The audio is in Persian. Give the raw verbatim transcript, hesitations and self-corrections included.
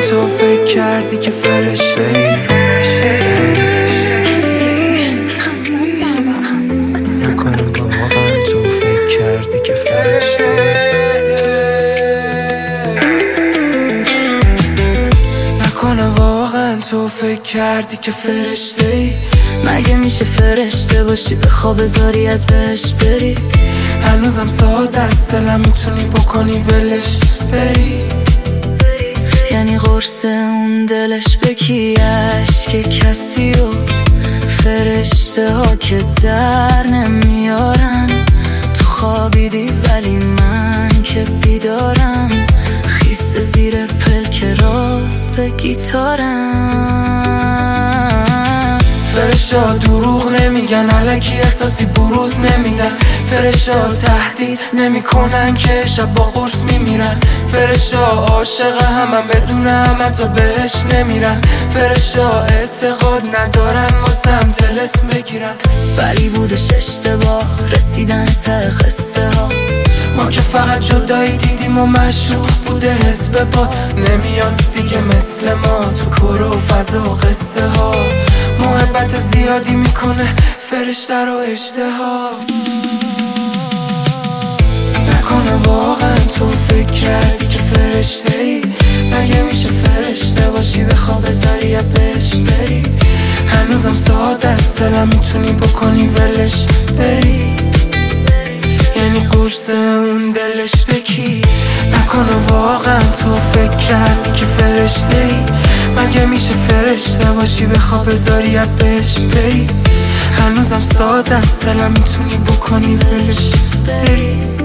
تو فکر کردی که فرشته ای؟ نکنه واقعا تو فکر کردی که فرشته ای؟ نکنه واقعا تو فکر کردی که فرشته ای؟ مگه میشه فرشته باشی به خواب بذاری از بهش بری؟ هنوزم ساده است دلم میتونی بکنی ولش بری؟ یعنی قرص اون دلش بکی عشق کسی و فرشته ها که در نمیارن. تو خوابیدی ولی من که بیدارم، خیس زیر پلک راست گیتارم. فرشا دروغ نمیگن، الکی احساسی بروز نمیدن. فرشا تهدید نمیکنن که شب با قرص میمیرن. فرشا عاشق همم بدون هم حتی بهش نمیرن. فرشا اعتقاد ندارن واسم طلسم بگیرن. ولی بودش اشتباه رسیدن ته قصه ها. ما که فقط جدایی دیدیم و مشروع بوده حزب باد. نمیاد دیگه مثل ما تو کور و فضا و قصه ها. محبت زیادی میکنه فرشته رو اشتها. نکنه واقعا تو فکر کردی که فرشته ای؟ مگه میشه فرشته باشی به خواب بذاری از بهش بری؟ هنوزم ساده است دلم میتونی بکنی ولش بری؟ یعنی قرص اون دلش بکی؟ نکنه واقعا تو فکر کردی که فرشته ای؟ مگه میشه فرشته باشی به خواب بذاری از بهش بری؟ هنوزم ساده است دلم میتونی بکنی ولش بری؟